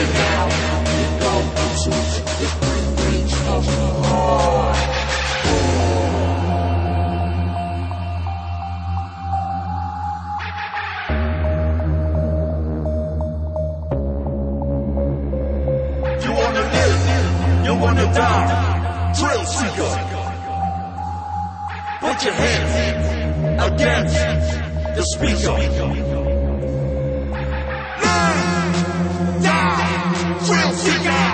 now. Welcome to the free range of hard. You wanna live, you wanna die, thrill seeker. Put your hands against the speaker. Live, die, thrill seeker.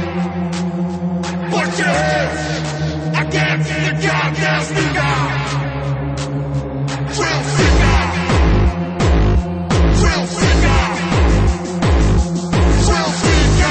Put your hands against the goddamn speaker. Thrill seeker. Thrill seeker. Thrill seeker.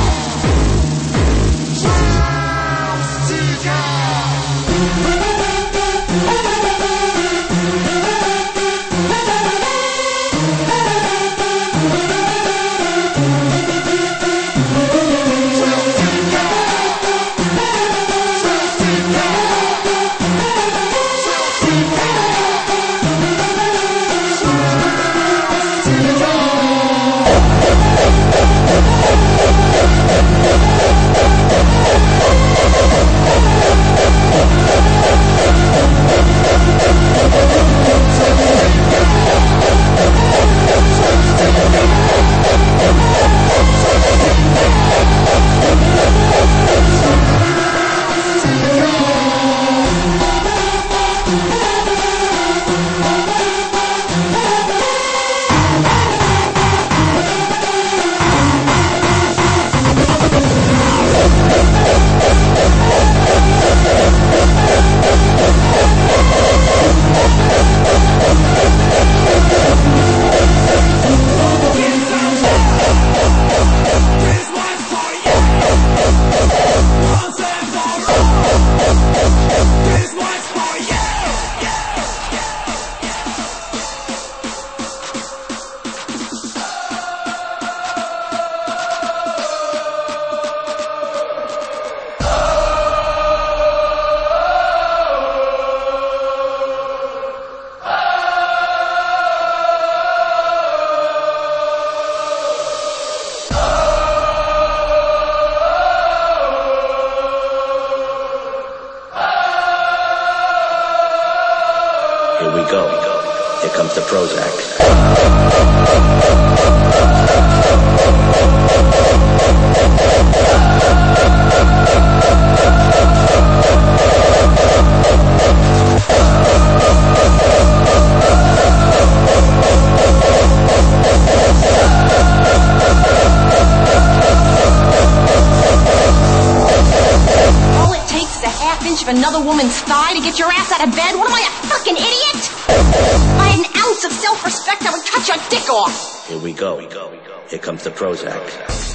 Here we go. Here comes the Prozac. All it takes is a half-inch of another woman's thigh to get your ass out of bed? What am I, a fucking idiot? If I had an ounce of self-respect, I would cut your dick off. Here we go. Here comes the Prozac.